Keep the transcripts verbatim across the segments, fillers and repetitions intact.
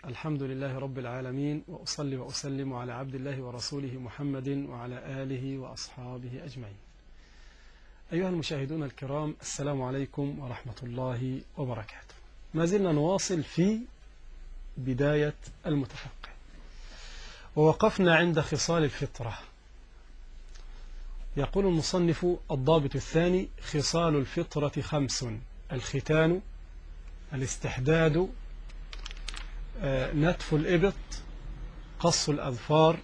الحمد لله رب العالمين، وأصلي وأسلم على عبد الله ورسوله محمد وعلى آله وأصحابه أجمعين. أيها المشاهدون الكرام، السلام عليكم ورحمة الله وبركاته. ما زلنا نواصل في بداية المتفقه، ووقفنا عند خصال الفطرة. يقول المصنف: الضابط الثاني: خصال الفطرة خمس: الختان، الاستحداد، نتف الإبط، قص الأظفار،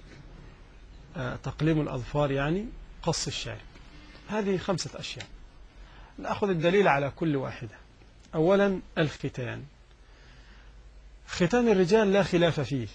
تقليم الأظفار يعني قص الشارب. هذه خمسة أشياء، نأخذ الدليل على كل واحدة. أولا الختان. ختان الرجال لا خلاف فيه،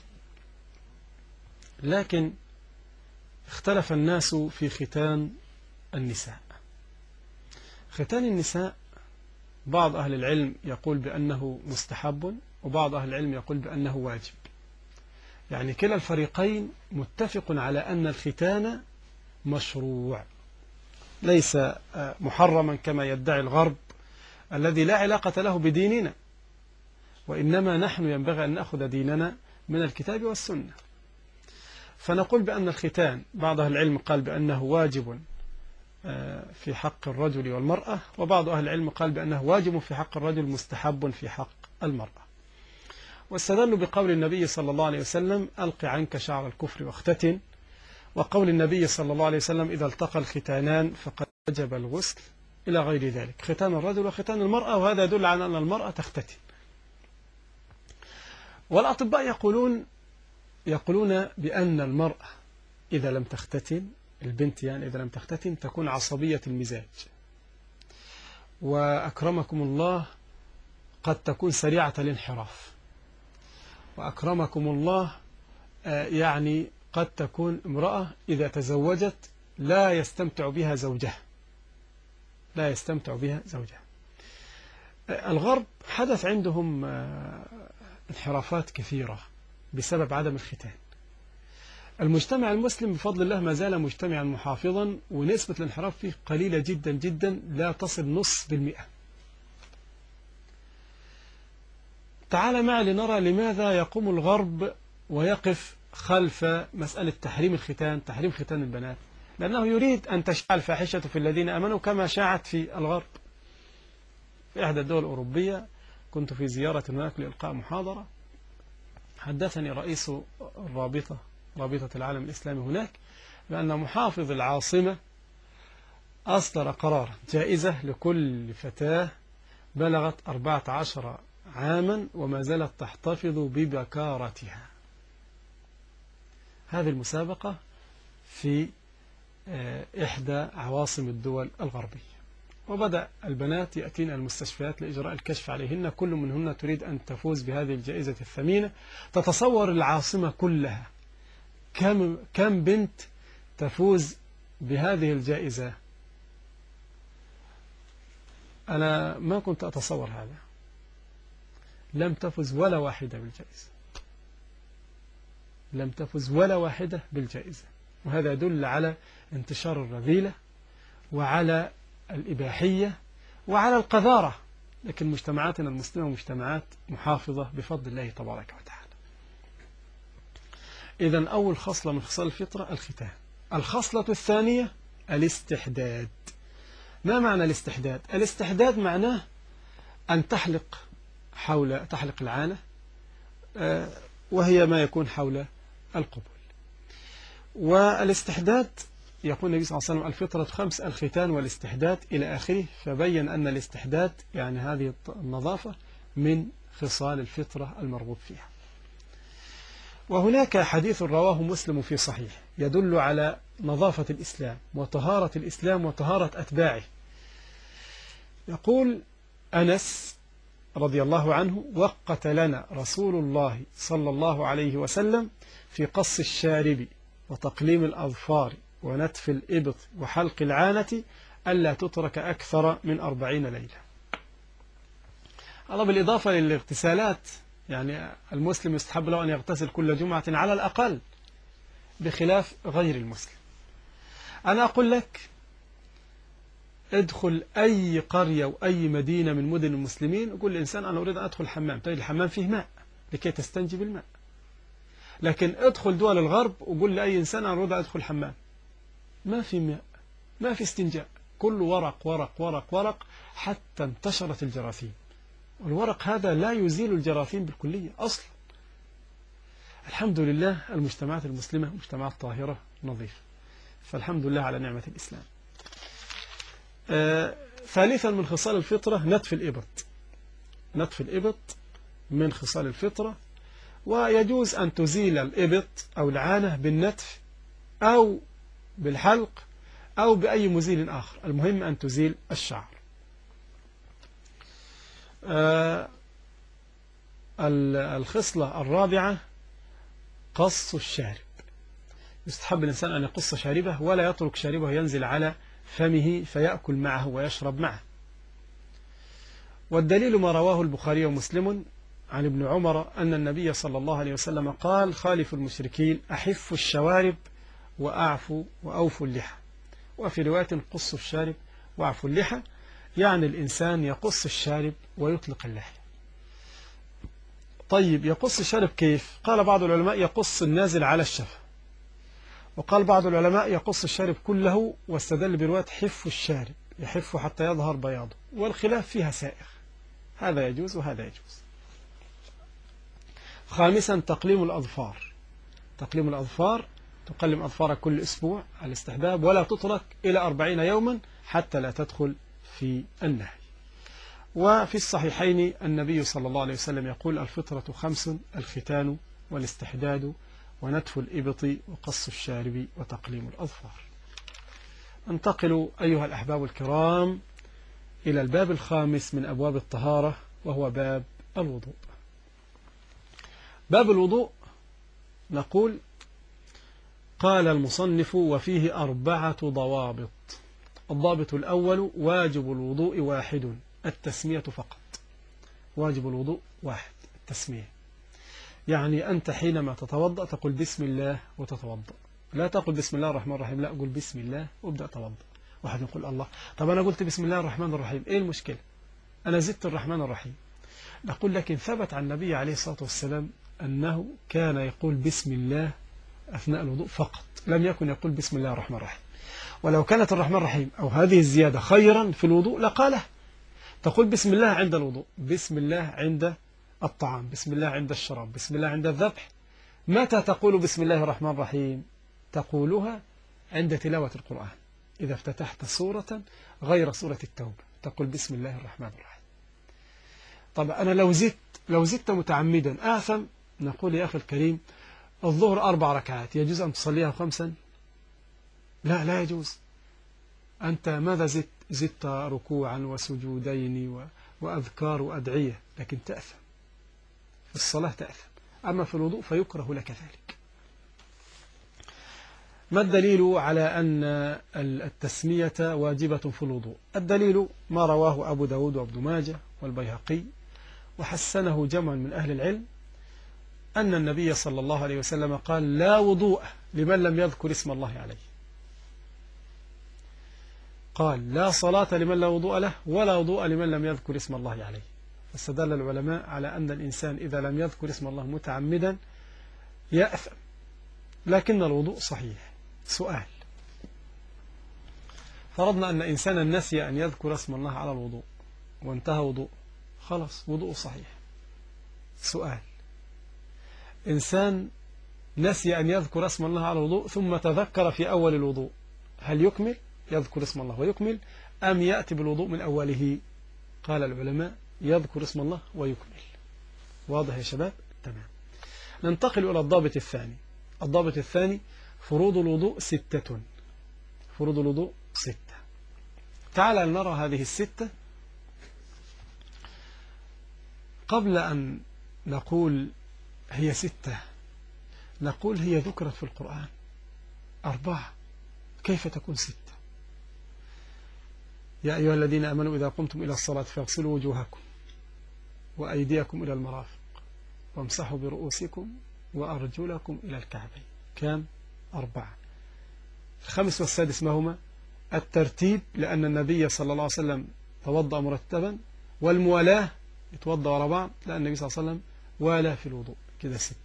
لكن اختلف الناس في ختان النساء. ختان النساء بعض أهل العلم يقول بأنه مستحب، وبعض أهل العلم يقول بأنه واجب. يعني كلا الفريقين متفق على أن الختان مشروع، ليس محرما كما يدعي الغرب الذي لا علاقة له بديننا، وإنما نحن ينبغي أن نأخذ ديننا من الكتاب والسنة. فنقول بأن الختان بعض أهل العلم قال بأنه واجب في حق الرجل والمرأة، وبعض أهل العلم قال بأنه واجب في حق الرجل مستحب في حق المرأة. واستدلوا بقول النبي صلى الله عليه وسلم: ألق عنك شعر الكفر واختتن، وقول النبي صلى الله عليه وسلم: إذا التقى الختانان فقد وجب الغسل، إلى غير ذلك، ختان الرجل وختان المرأة، وهذا يدل على أن المرأة تختتن. والأطباء يقولون يقولون بأن المرأة إذا لم تختتن، البنت يعني إذا لم تختتن، تكون عصبية المزاج، وأكرمكم الله قد تكون سريعة الانحراف، وأكرمكم الله يعني قد تكون امرأة إذا تزوجت لا يستمتع بها زوجها لا يستمتع بها زوجها. الغرب حدث عندهم انحرافات كثيرة بسبب عدم الختان. المجتمع المسلم بفضل الله ما زال مجتمعا محافظا، ونسبة الانحراف فيه قليلة جدا جدا، لا تصل نص بالمئة. تعال معي لنرى لماذا يقوم الغرب ويقف خلف مسألة تحريم الختان، تحريم ختان البنات، لأنه يريد أن تشاع الفاحشة في الذين آمنوا كما شاعت في الغرب. في إحدى الدول الأوروبية كنت في زيارة هناك لإلقاء محاضرة، حدثني رئيس الرابطة رابطة العالم الإسلامي هناك بأن محافظ العاصمة أصدر قرار جائزة لكل فتاة بلغت أربعة عشر عاما وما زالت تحتفظ ببكارتها. هذه المسابقة في إحدى عواصم الدول الغربية، وبدأ البنات يأتين المستشفيات لإجراء الكشف عليهن، كل منهن تريد أن تفوز بهذه الجائزة الثمينة. تتصور العاصمة كلها كم كم بنت تفوز بهذه الجائزة؟ أنا ما كنت أتصور هذا. لم تفز ولا واحدة بالجائزة، لم تفز ولا واحدة بالجائزة، وهذا يدل على انتشار الرذيلة وعلى الإباحية وعلى القذارة. لكن مجتمعاتنا المسلمة مجتمعات محافظة بفضل الله تبارك وتعالى. إذن أول خصلة من خصال الفطرة الختان. الخصلة الثانية الاستحداد. ما معنى الاستحداد؟ الاستحداد معناه أن تحلق حول تحلق العانة، وهي ما يكون حول القبول. والاستحداد يقول النبي صلى الله عليه وسلم: الفطرة خمس: الختان والاستحداد، إلى آخره. فبين أن الاستحداد يعني هذه النظافة من خصال الفطرة المرغوب فيها. وهناك حديث رواه مسلم في صحيح يدل على نظافة الإسلام وطهارة الإسلام وطهارة أتباعه. يقول أنس رضي الله عنه: وقت لنا رسول الله صلى الله عليه وسلم في قص الشارب وتقليم الأظفار ونتف الإبط وحلق العانة ألا تترك أكثر من أربعين ليلة. الله بالإضافة للاغتسالات، يعني المسلم يستحب له أن يغتسل كل جمعة على الأقل، بخلاف غير المسلم. أنا أقول لك ادخل أي قرية وأي مدينة من مدن المسلمين، وقول الإنسان: أنا أريد أن أدخل الحمام، تجد الحمام فيه ماء، لكي تستنجي بالماء. لكن ادخل دول الغرب وقول لأي إنسان أنا أريد أدخل الحمام، ما في ماء، ما في استنجاء، كل ورق ورق ورق ورق حتى انتشرت الجراثيم. والورق هذا لا يزيل الجراثيم بالكلية أصلا. الحمد لله المجتمعات المسلمة مجتمعات طاهرة نظيفة، فالحمد لله على نعمة الإسلام. آه ثالثا من خصال الفطرة نتف الإبط. نتف الإبط من خصال الفطرة، ويجوز أن تزيل الإبط أو العانة بالنتف أو بالحلق أو بأي مزيل آخر، المهم أن تزيل الشعر. آه الخصلة الرابعة قص الشارب. يستحب الإنسان أن يقص شاربه ولا يترك شاربه ينزل على فمه فيأكل معه ويشرب معه. والدليل ما رواه البخاري ومسلم عن ابن عمر أن النبي صلى الله عليه وسلم قال: خالف المشركين أحفوا الشوارب وأعفوا وأوفوا اللحى. وفي رواية قصوا الشارب وأعفوا اللحى، يعني الإنسان يقص الشارب ويطلق اللحية. طيب يقص الشارب كيف؟ قال بعض العلماء يقص النازل على الشفة، وقال بعض العلماء يقص الشارب كله، واستدل برواية حف الشارب يحف حتى يظهر بياضه، والخلاف فيها سائغ، هذا يجوز وهذا يجوز. خامسا تقليم الأظفار. تقليم الأظفار، تقلم أظفارك كل أسبوع على الاستحباب، ولا تترك إلى أربعين يوما حتى لا تدخل في النهي. وفي الصحيحين النبي صلى الله عليه وسلم يقول: الفطرة خمس: الختان والاستحداد ونتف الإبط وقص الشارب وتقليم الأظفار. انتقل أيها الأحباب الكرام إلى الباب الخامس من أبواب الطهارة، وهو باب الوضوء. باب الوضوء نقول: قال المصنف: وفيه أربعة ضوابط. الضابط الأول: واجب الوضوء واحد، التسمية فقط. واجب الوضوء واحد، التسمية، يعني أنت حينما تتوضأ تقول بسم الله وتتوضأ، لا تقول بسم الله الرحمن الرحيم، لا، قل بسم الله وابدأ توضأ. واحد يقول: الله، طب أنا قلت بسم الله الرحمن الرحيم، إيه المشكلة؟ أنا زدت الرحمن الرحيم. نقول: لكن ثبت عن النبي عليه الصلاة والسلام أنه كان يقول بسم الله أثناء الوضوء فقط، لم يكن يقول بسم الله الرحمن الرحيم. ولو كانت الرحمن الرحيم أو هذه الزيادة خيرا في الوضوء لقاله. تقول بسم الله عند الوضوء، بسم الله عند الطعام، بسم الله عند الشراب، بسم الله عند الذبح. متى تقول بسم الله الرحمن الرحيم؟ تقولها عند تلاوة القرآن، إذا افتتحت سورة غير سورة التوبة تقول بسم الله الرحمن الرحيم. طب أنا لو زدت لو زدت متعمدا آثم. نقول: يا أخي الكريم، الظهر أربع ركعات، يجوز أن تصليها خمسا؟ لا، لا يجوز. أنت ماذا زدت؟ زدت ركوعا وسجودين وأذكار وأدعية، لكن تأثم في الصلاة، تأثم. أما في الوضوء فيكره لك ذلك. ما الدليل على أن التسمية واجبة في الوضوء؟ الدليل ما رواه أبو داود وابن ماجه والبيهقي وحسنه جمع من أهل العلم، أن النبي صلى الله عليه وسلم قال: لا وضوء لمن لم يذكر اسم الله عليه. قال: لا صلاة لمن لا وضوء له، ولا وضوء لمن لم يذكر اسم الله عليه. فاستدل العلماء على أن الإنسان إذا لم يذكر اسم الله متعمدا يأثم، لكن الوضوء صحيح. سؤال: فرضنا أن إنسانا نسي أن يذكر اسم الله على الوضوء وانتهى وضوء، خلاص وضوء صحيح. سؤال: إنسان نسي أن يذكر اسم الله على الوضوء ثم تذكر في أول الوضوء، هل يكمل يذكر اسم الله ويكمل، أم يأتي بالوضوء من أوله؟ قال العلماء: يذكر اسم الله ويكمل. واضح يا شباب؟ تمام. ننتقل إلى الضابط الثاني. الضابط الثاني: فروض الوضوء ستة. فروض الوضوء ستة. تعال نرى هذه الستة. قبل أن نقول هي ستة، نقول هي ذكرت في القرآن أربعة، كيف تكون ستة؟ يا أيها الذين آمنوا إذا قمتم إلى الصلاة فاغسلوا وجوهكم وأيديكم إلى المرافق وامسحوا برؤوسكم وأرجلكم إلى الكعبين. كم؟ أربعة. الخامس والسادس ما هما؟ الترتيب، لأن النبي صلى الله عليه وسلم توضأ مرتبا، والموالاة يتوضأ وراء بعض، لأن النبي صلى الله عليه وسلم ولا في الوضوء. كده ستة.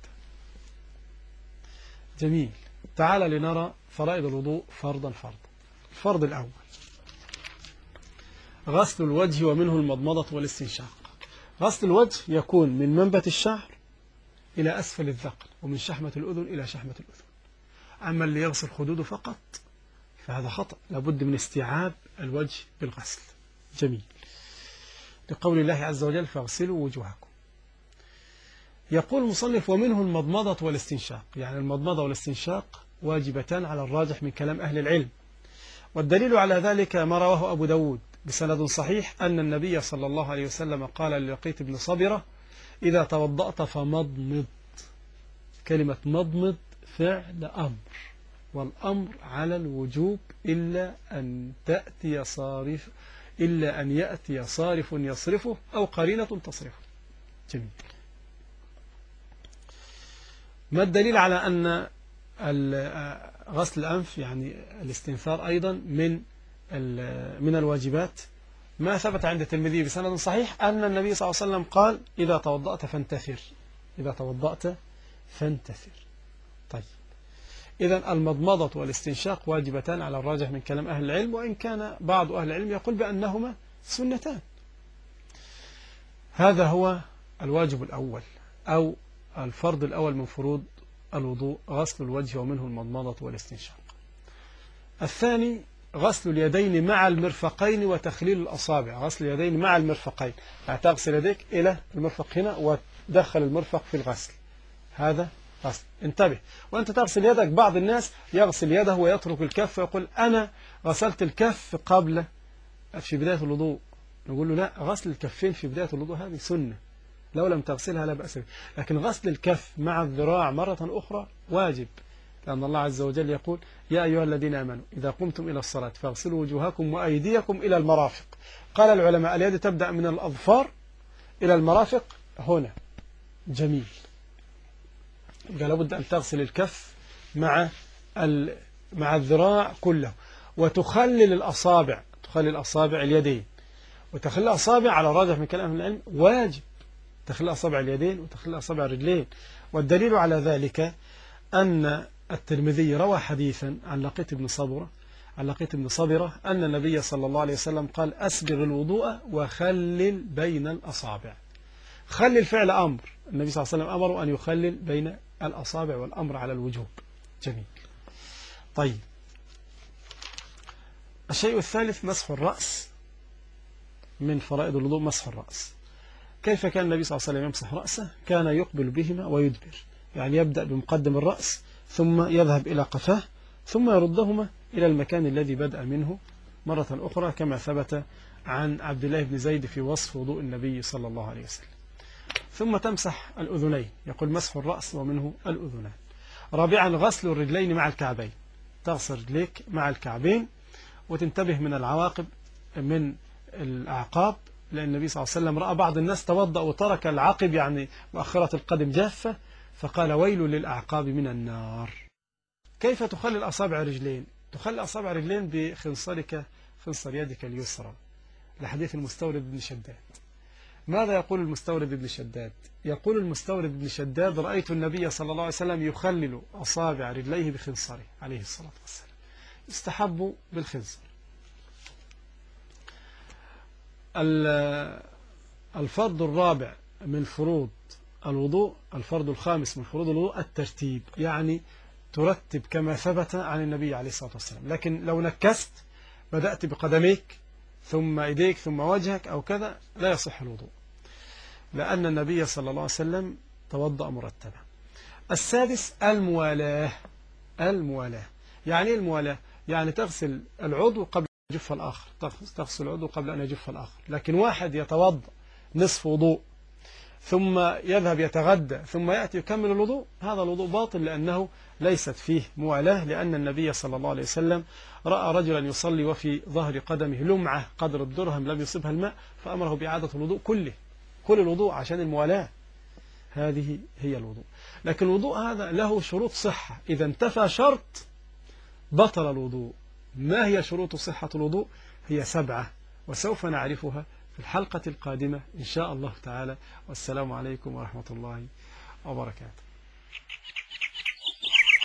جميل. تعال لنرى فرائض الوضوء فرضا فرضا. الفرض الأول غسل الوجه ومنه المضمضة والاستنشاق. غسل الوجه يكون من منبت الشعر إلى أسفل الذقن، ومن شحمة الأذن إلى شحمة الأذن. أما اللي يغسل خدوده فقط فهذا خطأ، لابد من استيعاب الوجه بالغسل. جميل. لقول الله عز وجل فاغسلوا وجوهكم. يقول المصنف ومنه المضمضة والاستنشاق، يعني المضمضة والاستنشاق واجبتان على الراجح من كلام أهل العلم. والدليل على ذلك ما رواه أبو داود بسند صحيح أن النبي صلى الله عليه وسلم قال للقيط بن صبرة إذا توضأت فمضمض. كلمة مضمض فعل أمر، والأمر على الوجوب إلا أن تأتي صارف إلا أن يأتي صارف يصرفه أو قرينة تصرفه. جميل. ما الدليل على أن غسل الأنف يعني الاستنثار أيضا من من الواجبات؟ ما ثبت عند الترمذي بسند صحيح أن النبي صلى الله عليه وسلم قال إذا توضأت فانتثر. إذا توضأت فانتثر. طيب، إذا المضمضة والاستنشاق واجبتان على الراجح من كلام أهل العلم، وإن كان بعض أهل العلم يقول بأنهما سنتان. هذا هو الواجب الأول أو الفرض الأول من فروض الوضوء، غسل الوجه ومنه المضمضة والاستنشاق. الثاني غسل اليدين مع المرفقين وتخليل الأصابع. غسل اليدين مع المرفقين، يعني تغسل يديك إلى المرفق هنا وتدخل المرفق في الغسل. هذا غسل. انتبه، وأنت تغسل يدك بعض الناس يغسل يده ويترك الكف ويقول أنا غسلت الكف قبل في بداية الوضوء. نقول له لا، غسل الكفين في بداية الوضوء هذه سنة، لو لم تغسلها لا بأس به، لكن غسل الكف مع الذراع مرة أخرى واجب، لأن الله عز وجل يقول يا أيها الذين آمنوا إذا قمتم إلى الصلاة فاغسلوا وجوهكم وأيديكم إلى المرافق. قال العلماء اليد تبدأ من الأظفار إلى المرافق هنا. جميل. قال لابد أن تغسل الكف مع مع الذراع كله، وتخلل الأصابع، تخلل أصابع اليدين، وتخلل الأصابع على الراجح من كلام العلم واجب، تخلل أصابع اليدين وتخلل أصابع الرجلين. والدليل على ذلك أن الترمذي روى حديثا عن لقيط بن صبرة عن لقيط بن صبرة أن النبي صلى الله عليه وسلم قال أسبغ الوضوء وخلل بين الأصابع. خلل فعل أمر، النبي صلى الله عليه وسلم أمره أن يخلل بين الأصابع، والأمر على الوجوب. جميل. طيب، الشيء الثالث مسح الرأس. من فرائض الوضوء مسح الرأس. كيف كان النبي صلى الله عليه وسلم يمسح رأسه؟ كان يقبل بهما ويدبر، يعني يبدأ بمقدم الرأس ثم يذهب إلى قفاه ثم يردهما إلى المكان الذي بدأ منه مرة أخرى، كما ثبت عن عبد الله بن زيد في وصف وضوء النبي صلى الله عليه وسلم. ثم تمسح الأذنين، يقول مسح الرأس ومنه الأذنان. رابعا غسل الرجلين مع الكعبين، تغسل رجليك مع الكعبين، وتنتبه من العواقب من الأعقاب، لأن النبي صلى الله عليه وسلم رأى بعض الناس توضأ وترك العقب، يعني مؤخرة القدم جافة، فقال ويل للأعقاب من النار. كيف تخلل أصابع رجلين؟ تخلل أصابع رجلين بخنصرك، خنصر يدك اليسرى، لحديث المستورد بن شداد. ماذا يقول المستورد بن شداد؟ يقول المستورد بن شداد رأيت النبي صلى الله عليه وسلم يخلل أصابع رجليه بخنصره عليه الصلاة والسلام. يستحب بالخنصر. الفرض الرابع من فروض الوضوء، الفرض الخامس من فروض الوضوء الترتيب، يعني ترتب كما ثبت عن النبي عليه الصلاة والسلام. لكن لو نكست بدأت بقدميك ثم ايديك ثم وجهك أو كذا لا يصح الوضوء، لأن النبي صلى الله عليه وسلم توضأ مرتبا. السادس الموالاة. الموالاة يعني الموالاة يعني تغسل العضو قبل أن يجف الآخر، تغسل العضو قبل أن يجف الآخر. لكن واحد يتوضأ نصف وضوء ثم يذهب يتغدى ثم يأتي يكمل الوضوء، هذا الوضوء باطل، لأنه ليست فيه موالاة، لأن النبي صلى الله عليه وسلم رأى رجلا يصلي وفي ظهر قدمه لمعة قدر الدرهم لم يصبها الماء، فأمره بإعادة الوضوء كله، كل الوضوء، عشان الموالاة. هذه هي الوضوء. لكن الوضوء هذا له شروط صحة، إذا انتفى شرط بطل الوضوء. ما هي شروط صحة الوضوء؟ هي سبعة، وسوف نعرفها في الحلقة القادمة إن شاء الله تعالى. والسلام عليكم ورحمة الله وبركاته.